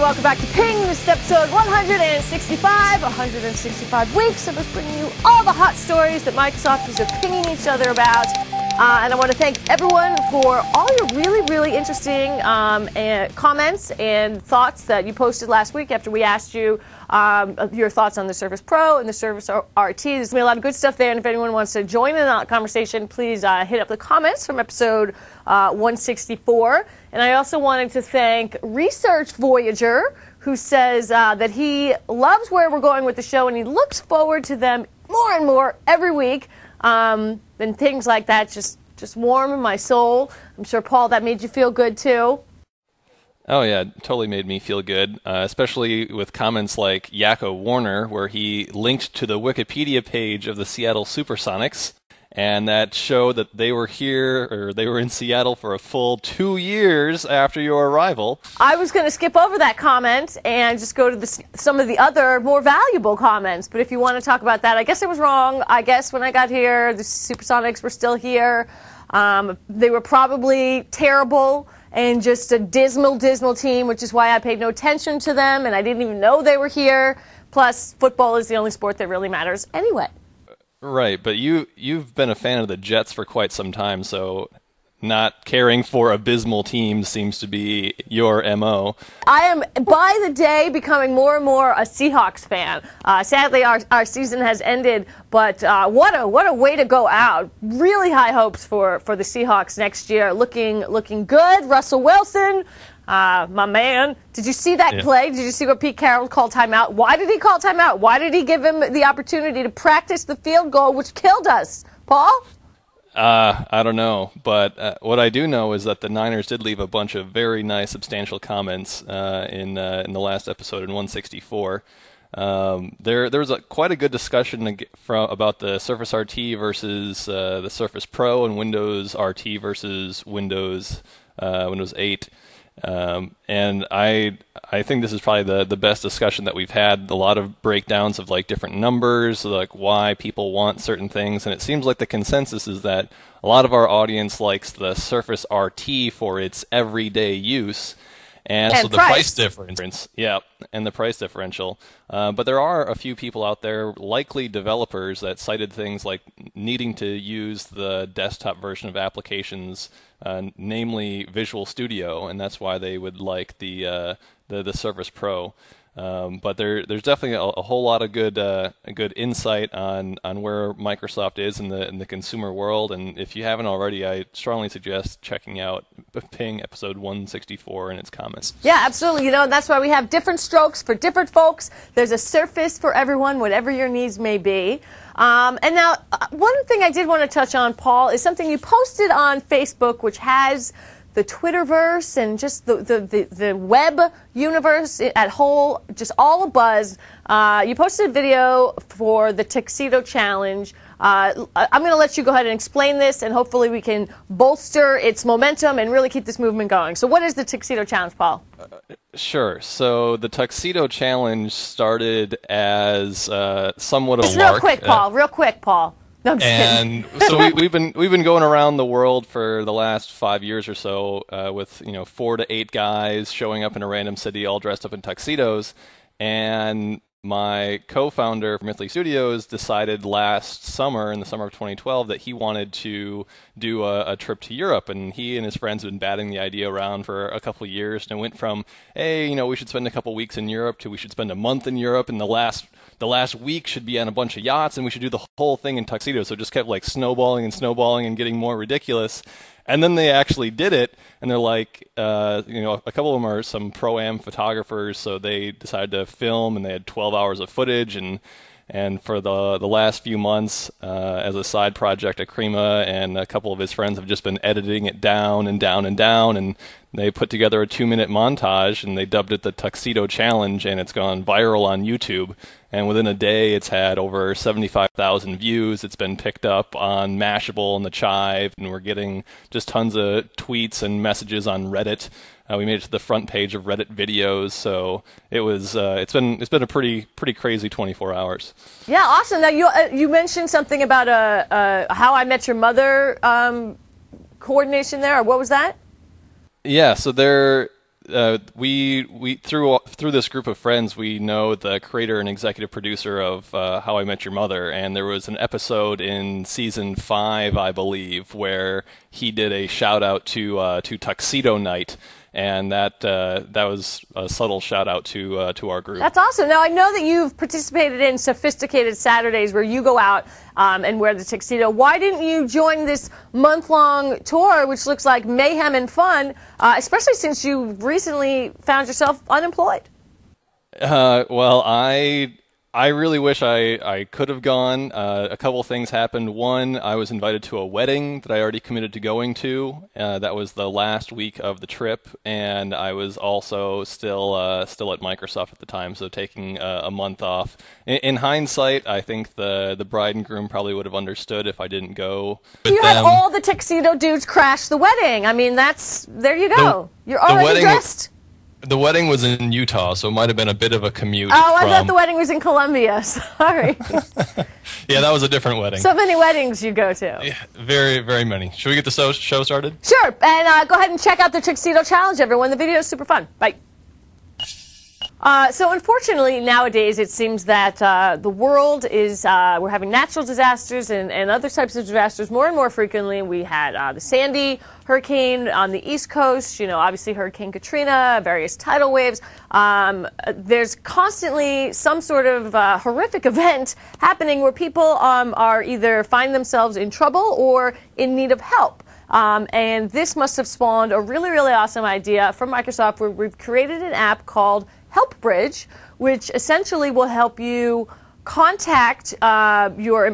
welcome back to Ping. This is episode 165, 165 weeks of us bringing you all the hot stories that Microsoft is pinging each other about. And I want to thank everyone for all your really interesting comments and thoughts that you posted last week after we asked you your thoughts on the Surface Pro and the Surface RT. There's been a lot of good stuff there, and if anyone wants to join in that conversation, please hit up the comments from episode 164. And I also wanted to thank Research Voyager, who says that he loves where we're going with the show and he looks forward to them more and more every week. And things like that just warm my soul. I'm sure, Paul, that made you feel good too. Oh yeah, totally made me feel good, especially with comments like Yakko Warner, where he linked to the Wikipedia page of the Seattle Supersonics, and that showed that they were here, or they were in Seattle for a full 2 years after your arrival. I was going to skip over that comment and just go to some of the other more valuable comments, but if you want to talk about that, I guess I was wrong. I guess when I got here, the Supersonics were still here. They were probably terrible and just a dismal team, which is why I paid no attention to them, and I didn't even know they were here. Plus, football is the only sport that really matters anyway. Right, but you've been a fan of the Jets for quite some time, so not caring for abysmal teams seems to be your MO. I am, by the day, becoming more and more a Seahawks fan. Sadly, our season has ended, but what a way to go out. Really high hopes for the Seahawks next year. Looking good. Russell Wilson, my man. Did you see that play? Did you see what Pete Carroll called timeout? Why did he call timeout? Why did he give him the opportunity to practice the field goal, which killed us? Paul? I don't know, but what I do know is that the Niners did leave a bunch of very nice, substantial comments in the last episode in 164. There was quite a good discussion about the Surface RT versus the Surface Pro and Windows RT versus Windows 8. And I think this is probably the best discussion that we've had. A lot of breakdowns of like different numbers, like why people want certain things, and it seems like the consensus is that a lot of our audience likes the Surface RT for its everyday use. And so the price difference, and the price differential. But there are a few people out there, likely developers, that cited things like needing to use the desktop version of applications, namely Visual Studio, and that's why they would like the Surface Pro. But there's definitely a whole lot of good insight on where Microsoft is in the consumer world, and if you haven't already, I strongly suggest checking out Ping episode 164 and its comments. Yeah, absolutely. That's why we have different strokes for different folks. There's a Surface for everyone, whatever your needs may be. And now, one thing I did want to touch on, Paul, is something you posted on Facebook, which has the Twitterverse and just the web universe at whole, just all abuzz. You posted a video for the Tuxedo Challenge. I'm going to let you go ahead and explain this, and hopefully we can bolster its momentum and really keep this movement going. So what is the Tuxedo Challenge, Paul? Sure. So the Tuxedo Challenge started as somewhat of a lark. Real quick, Paul. No, I'm just kidding. So we've been going around the world for the last 5 years or so with 4 to 8 guys showing up in a random city all dressed up in tuxedos, and my co-founder, Mythly Studios, decided last summer, in the summer of 2012, that he wanted to do a trip to Europe, and he and his friends have been batting the idea around for a couple of years, and it went from, hey, we should spend a couple weeks in Europe, to we should spend a month in Europe, and the last week should be on a bunch of yachts, and we should do the whole thing in tuxedos. So it just kept like snowballing and getting more ridiculous. And then they actually did it, and they're like, a couple of them are some pro-am photographers, so they decided to film, and they had 12 hours of footage, and for the last few months, as a side project, Akrima and a couple of his friends have just been editing it down, and they put together a 2-minute montage, and they dubbed it the Tuxedo Challenge, and it's gone viral on YouTube. And within a day, it's had over 75,000 views. It's been picked up on Mashable and the Chive, and we're getting just tons of tweets and messages on Reddit. We made it to the front page of Reddit videos, so it's been a pretty crazy 24 hours. Yeah, awesome. Now you mentioned something about How I Met Your Mother coordination there, or what was that? Yeah, so we through this group of friends, we know the creator and executive producer of How I Met Your Mother, and there was an episode in season 5, I believe, where he did a shout out to Tuxedo Night. And that was a subtle shout out to our group. That's awesome. Now I know that you've participated in Sophisticated Saturdays, where you go out and wear the tuxedo. Why didn't you join this month-long tour, which looks like mayhem and fun, especially since you recently found yourself unemployed? Well, I really wish I could have gone. A couple things happened. One, I was invited to a wedding that I already committed to going to. That was the last week of the trip, and I was also still at Microsoft at the time, so taking a month off. In hindsight, I think the bride and groom probably would have understood if I didn't go. You had all the tuxedo dudes crash the wedding. I mean, there you go. You're already dressed. The wedding was in Utah, so it might have been a bit of a commute. Oh, I thought the wedding was in Colombia. Sorry. Yeah, that was a different wedding. So many weddings you go to. Yeah, very, very many. Should we get the show started? Sure. And go ahead and check out the Tuxedo Challenge, everyone. The video is super fun. Bye. So unfortunately, nowadays, it seems that the world is, we're having natural disasters and other types of disasters more and more frequently. We had the Sandy hurricane on the East Coast, obviously Hurricane Katrina, various tidal waves. There's constantly some sort of horrific event happening where people are either find themselves in trouble or in need of help. And this must have spawned a really, really awesome idea from Microsoft, where we've created an app called HelpBridge, which essentially will help you contact a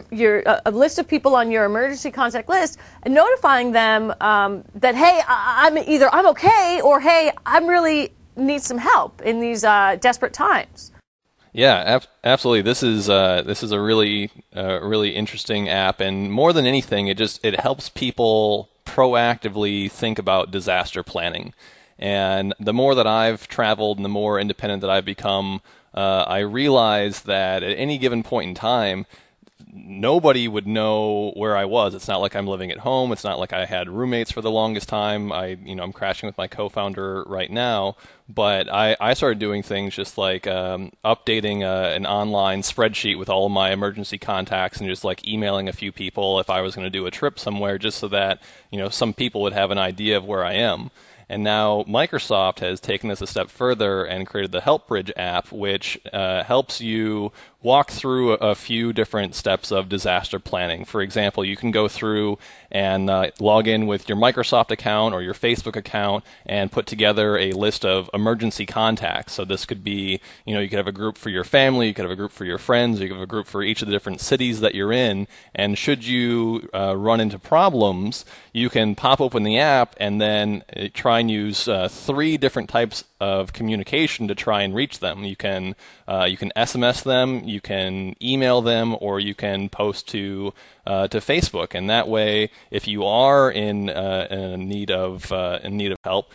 list of people on your emergency contact list and notifying them that, hey, I'm okay, or hey, I really need some help in these desperate times. Yeah, absolutely. This is a really interesting app, and more than anything, it helps people proactively think about disaster planning. And the more that I've traveled and the more independent that I've become, I realize that at any given point in time, nobody would know where I was. It's not like I'm living at home. It's not like I had roommates for the longest time. I'm crashing with my co-founder right now. But I started doing things just like updating an online spreadsheet with all of my emergency contacts and just like emailing a few people if I was going to do a trip somewhere, just so that some people would have an idea of where I am. And now Microsoft has taken this a step further and created the HelpBridge app, which helps you walk through a few different steps of disaster planning. For example, you can go through and log in with your Microsoft account or your Facebook account and put together a list of emergency contacts. So this could be, you could have a group for your family, you could have a group for your friends, you could have a group for each of the different cities that you're in. And should you run into problems, you can pop open the app and then try and use 3 different types of communication to try and reach them. You can SMS them, you can email them, or you can post to Facebook. And that way, if you are in need of help,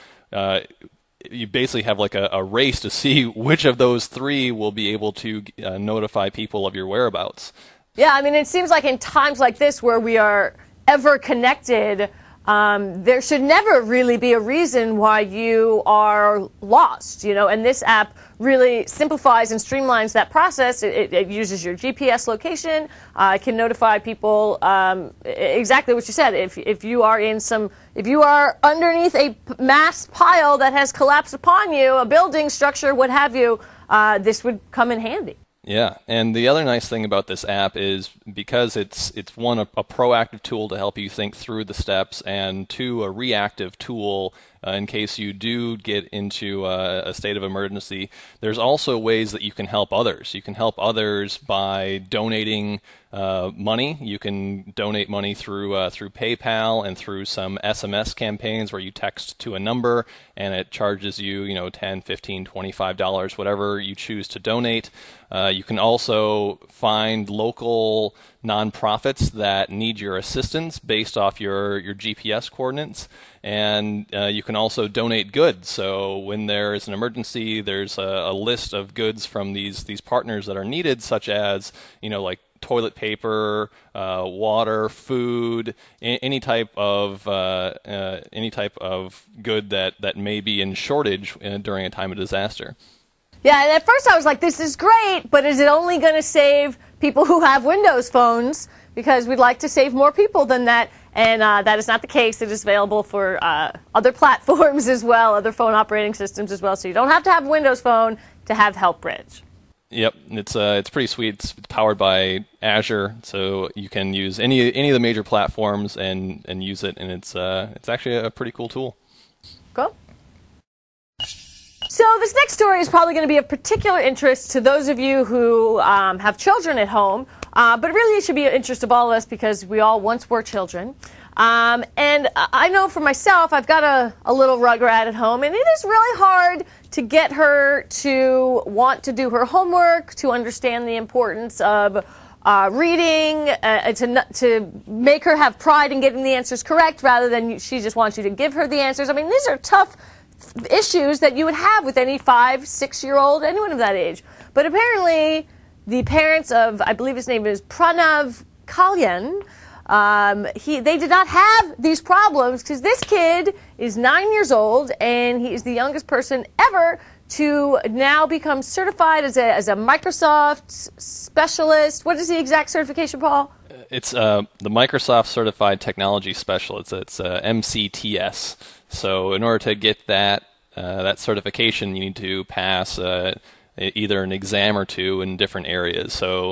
you basically have like a race to see which of those 3 will be able to notify people of your whereabouts. Yeah, I mean, it seems like in times like this where we are ever connected, there should never really be a reason why you are lost, and this app really simplifies and streamlines that process. It uses your GPS location. It can notify people exactly what you said. If you are underneath a mass pile that has collapsed upon you, a building structure, what have you, this would come in handy. Yeah, and the other nice thing about this app is because it's one, a proactive tool to help you think through the steps, and 2, a reactive tool in case you do get into a state of emergency. There's also ways that you can help others. You can help others by donating money. You can donate money through PayPal and through some SMS campaigns where you text to a number and it charges you, $10, $15, $25, whatever you choose to donate. You can also find local nonprofits that need your assistance based off your GPS coordinates, and you can also donate goods. So when there is an emergency, there's a list of goods from these partners that are needed, such as like toilet paper, water, food, any type of good that may be in shortage during a time of disaster. Yeah, and at first I was like, this is great, but is it only going to save people who have Windows phones? Because we'd like to save more people than that, and that is not the case. It is available for other platforms as well, other phone operating systems as well, so you don't have to have a Windows phone to have HelpBridge. Yep, it's pretty sweet. It's powered by Azure, so you can use any of the major platforms and use it, and it's actually a pretty cool tool. Cool. So this next story is probably going to be of particular interest to those of you who have children at home, but really it should be of interest of all of us because we all once were children. And I know for myself, I've got a little Rugrat at home, and it is really hard to get her to want to do her homework, to understand the importance of reading, to make her have pride in getting the answers correct rather than she just wants you to give her the answers. I mean, these are tough issues that you would have with any 5, 6-year-old, anyone of that age. But apparently, the parents of, I believe his name is Pranav Kalyan, they did not have these problems because this kid is 9 years old and he is the youngest person ever to now become certified as a Microsoft specialist. What is the exact certification, Paul? It's the Microsoft Certified Technology Specialist. It's MCTS. So in order to get that certification, you need to pass either an exam or two in different areas. So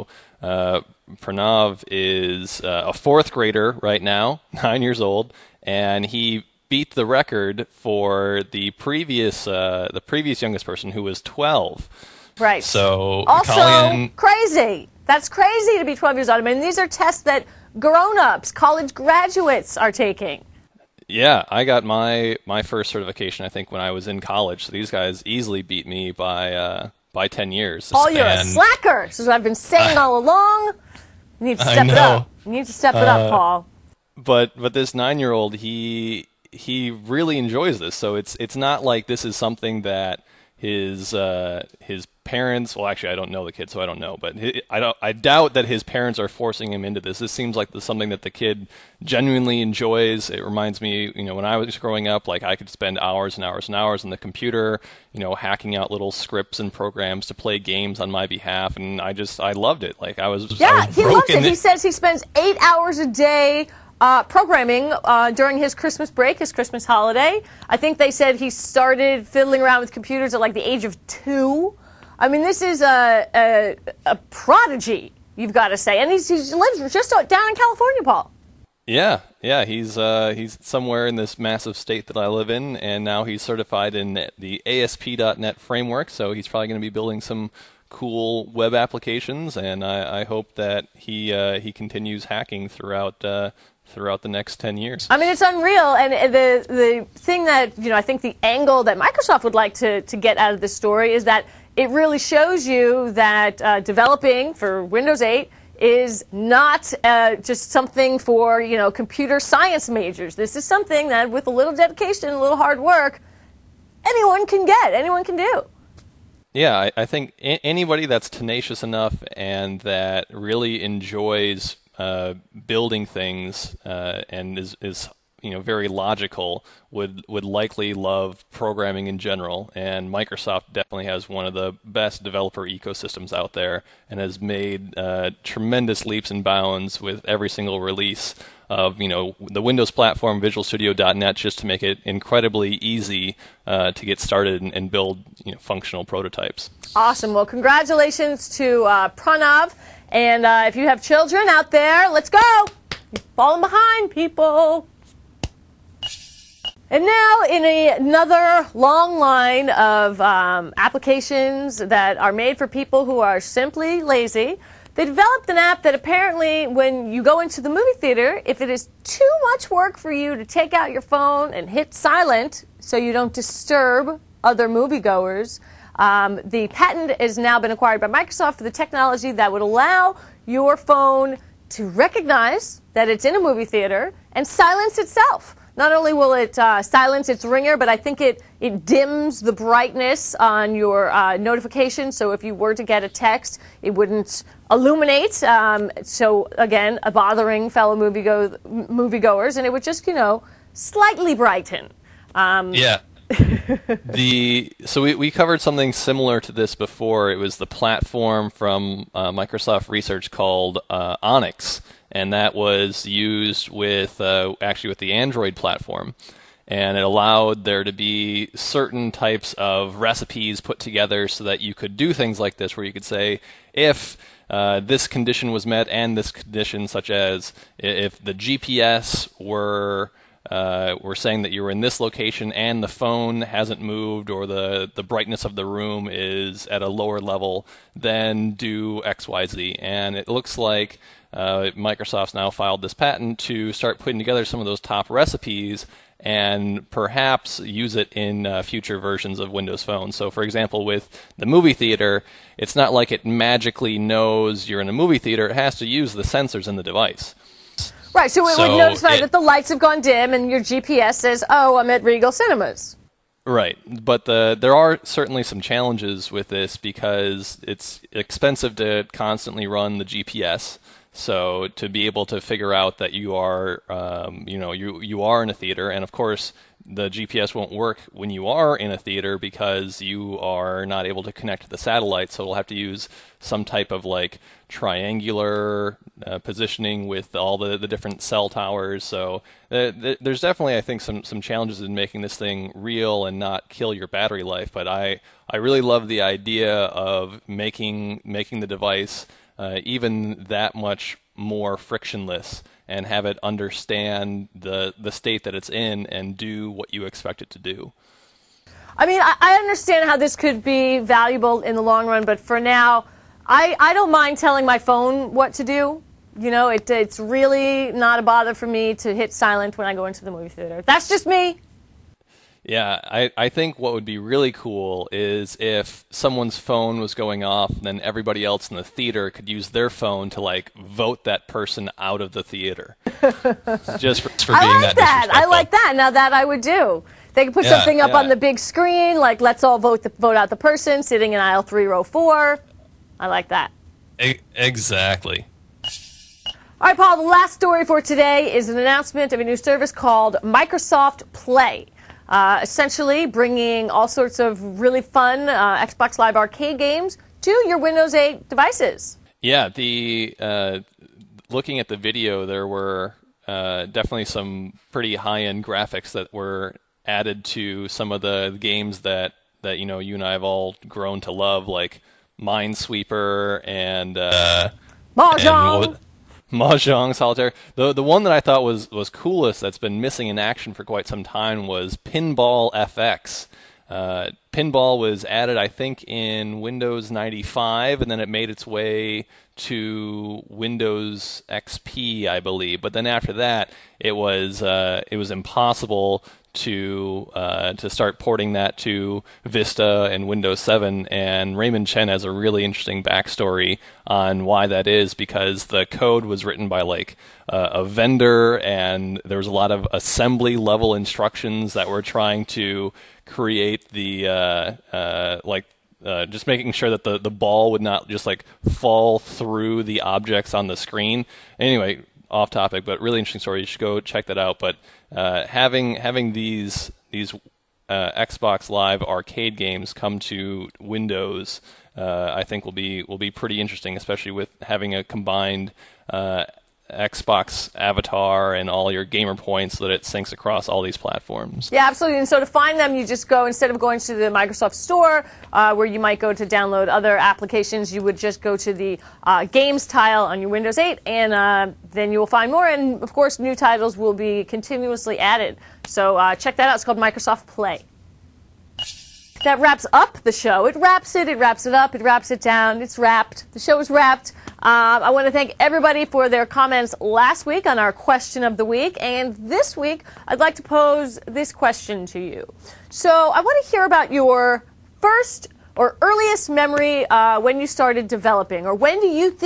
Pranav is a 4th grader right now, 9 years old, and he beat the record for the previous youngest person, who was 12. Right. So also crazy. That's crazy to be 12 years old. I mean, these are tests that grown-ups, college graduates are taking. Yeah, I got my first certification, I think, when I was in college. So these guys easily beat me by 10 years. Paul, you're a slacker. This is what I've been saying all along. You need to step it up. You need to step it up, Paul. But this 9-year-old, he really enjoys this. So it's not like this is something that his parents. Well, actually, I don't know the kid, so I don't know. But I doubt that his parents are forcing him into this. This seems like something that the kid genuinely enjoys. It reminds me, when I was growing up, like I could spend hours and hours and hours on the computer, hacking out little scripts and programs to play games on my behalf, and I loved it. Like I was. Yeah, he loves it. He says he spends 8 hours a day programming during his Christmas break, his Christmas holiday. I think they said he started fiddling around with computers at like the age of 2. I mean, this is a prodigy, you've got to say. And he lives just down in California, Paul. Yeah, he's somewhere in this massive state that I live in, and now he's certified in the ASP.NET framework, so he's probably going to be building some cool web applications, and I hope that he continues hacking throughout the next 10 years. I mean, it's unreal, and the thing that, I think the angle that Microsoft would like to get out of this story is that it really shows you that developing for Windows 8 is not just something for, computer science majors. This is something that with a little dedication, a little hard work, anyone can do. Yeah, I think anybody that's tenacious enough and that really enjoys building things and is very logical would likely love programming in general. And Microsoft definitely has one of the best developer ecosystems out there and has made tremendous leaps and bounds with every single release of the Windows platform, VisualStudio.net, just to make it incredibly easy to get started and build functional prototypes. Awesome. Well, congratulations to Pranav. And if you have children out there, let's go. You're falling behind, people. And now, in another long line of applications that are made for people who are simply lazy, they developed an app that apparently, when you go into the movie theater, if it is too much work for you to take out your phone and hit silent so you don't disturb other moviegoers, the patent has now been acquired by Microsoft for the technology that would allow your phone to recognize that it's in a movie theater and silence itself. not only will it silence its ringer, but I think it dims the brightness on your notification. So if you were to get a text, it wouldn't illuminate. So again, bothering fellow moviegoers, and it would just, slightly brighten. Yeah. So we covered something similar to this before. It was the platform from Microsoft Research called Onyx, and that was used with actually with the Android platform, and it allowed there to be certain types of recipes put together so that you could do things like this, where you could say if this condition was met and this condition, such as if the GPS were saying that you were in this location and the phone hasn't moved, or the brightness of the room is at a lower level, then do XYZ. And it looks like Microsoft's now filed this patent to start putting together some of those top recipes and perhaps use it in future versions of Windows Phone. So for example, with the movie theater, it's not like it magically knows you're in a movie theater. It has to use the sensors in the device. Right, so it would notify that the lights have gone dim and your GPS says, oh, I'm at Regal Cinemas. Right, but there are certainly some challenges with this because it's expensive to constantly run the GPS. So to be able to figure out that you are, you are in a theater, and of course the GPS won't work when you are in a theater because you are not able to connect to the satellite. So it'll have to use some type of like triangular positioning with all the different cell towers. So there's definitely, I think, some challenges in making this thing real and not kill your battery life. But I really love the idea of making the device even that much more frictionless and have it understand the state that it's in and do what you expect it to do. I mean, I understand how this could be valuable in the long run, but for now, I don't mind telling my phone what to do. It's really not a bother for me to hit silent when I go into the movie theater. That's just me. Yeah, I think what would be really cool is if someone's phone was going off, then everybody else in the theater could use their phone to like vote that person out of the theater. Just for being that disrespectful. I like that. Now that I would do. They could put something up on the big screen, like let's all vote out the person sitting in aisle 3, row 4. I like that. Exactly. All right, Paul, the last story for today is an announcement of a new service called Microsoft Play. Essentially bringing all sorts of really fun Xbox Live Arcade games to your Windows 8 devices. Yeah, looking at the video, there were definitely some pretty high-end graphics that were added to some of the games that you and I have all grown to love, like Minesweeper and Mahjong. Mahjong, Solitaire. The one that I thought was coolest that's been missing in action for quite some time was Pinball FX. Pinball was added, I think, in Windows 95, and then it made its way to Windows XP, I believe. But then after that, it was impossible to start porting that to Vista and Windows 7, and Raymond Chen has a really interesting backstory on why that is, because the code was written by like a vendor, and there was a lot of assembly level instructions that were trying to create the just making sure that the ball would not just like fall through the objects on the screen. Anyway, off topic, but really interesting story. You should go check that out. But having these Xbox Live Arcade games come to Windows, I think will be pretty interesting, especially with having a combined Xbox avatar and all your gamer points so that it syncs across all these platforms. Yeah, absolutely. And so to find them, you just go, instead of going to the Microsoft Store, where you might go to download other applications, you would just go to the Games tile on your Windows 8, and then you will find more. And, of course, new titles will be continuously added. So check that out. It's called Microsoft Play. That wraps up the show. It wraps it up, it wraps it down. It's wrapped. The show is wrapped. I want to thank everybody for their comments last week on our question of the week. And this week, I'd like to pose this question to you. So I want to hear about your first or earliest memory when you started developing, or when do you think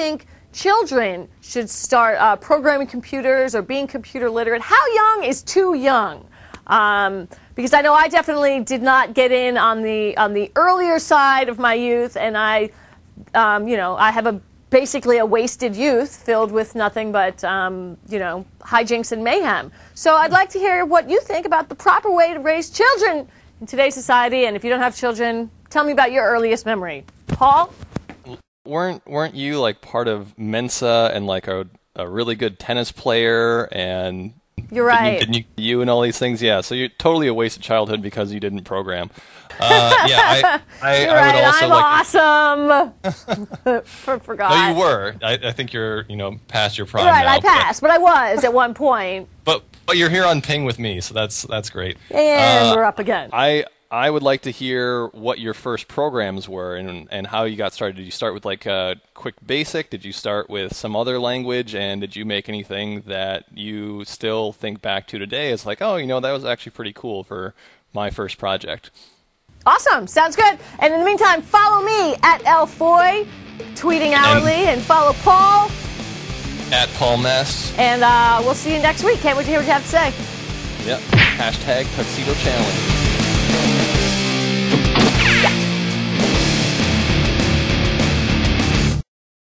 children should start programming computers or being computer literate? How young is too young? Because I know I definitely did not get in on the earlier side of my youth, and I have basically a wasted youth filled with nothing but hijinks and mayhem. So I'd like to hear what you think about the proper way to raise children in today's society. And if you don't have children, tell me about your earliest memory. Paul? Weren't you like part of Mensa and like a really good tennis player and? You're right. Didn't you and all these things? Yeah, so you're totally a wasted childhood because you didn't program. I would also I'm awesome. Forgot. No, you were. I think you're past your prime right, now. I passed, but I was at one point. But you're here on Ping with me, so that's great. And we're up again. I would like to hear what your first programs were and how you got started. Did you start with like a quick basic? Did you start with some other language? And did you make anything that you still think back to today as like, oh, that was actually pretty cool for my first project? Awesome. Sounds good. And in the meantime, follow me at Elfoy, tweeting hourly, and follow Paul at Paul Mast. And we'll see you next week. Can't wait to hear what you have to say. Yep. #Tuxedo Challenge.